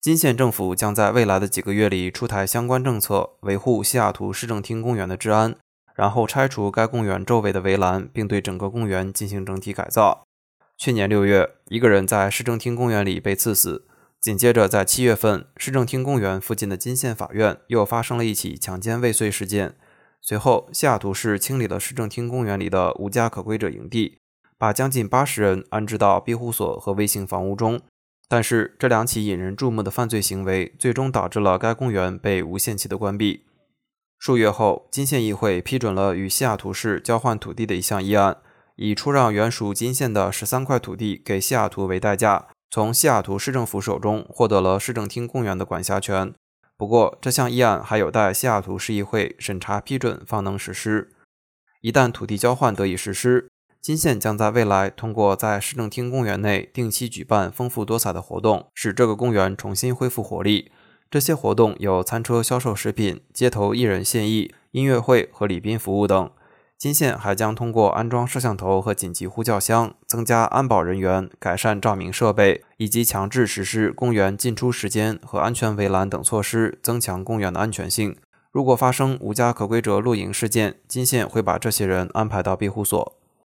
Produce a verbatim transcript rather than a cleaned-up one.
金县政府将在未来的几个月里出台相关政策，维护西雅图市政厅公园的治安，然后拆除该公园周围的围栏，并对整个公园进行整体改造。去年六月，一个人在市政厅公园里被刺死。紧接着，在七月份，市政厅公园附近的金县法院又发生了一起强奸未遂事件。随后，西雅图市清理了市政厅公园里的无家可归者营地，把将近八十人安置到庇护所和微型房屋中。但是，这两起引人注目的犯罪行为最终导致了该公园被无限期的关闭。数月后，金县议会批准了与西雅图市交换土地的一项议案，以出让原属金县的十三块土地给西雅图为代价，从西雅图市政府手中获得了市政厅公园的管辖权。不过，这项议案还有待西雅图市议会审查批准方能实施。一旦土地交换得以实施，金县将在未来通过在市政厅公园内定期举办丰富多彩的活动，使这个公园重新恢复活力。这些活动有餐车销售食品、街头艺人献艺、音乐会和礼宾服务等。金县还将通过安装摄像头和紧急呼叫箱、增加安保人员、改善照明设备，以及强制实施公园进出时间和安全围栏等措施，增强公园的安全性。如果发生无家可归者露营事件，金县会把这些人安排到庇护所。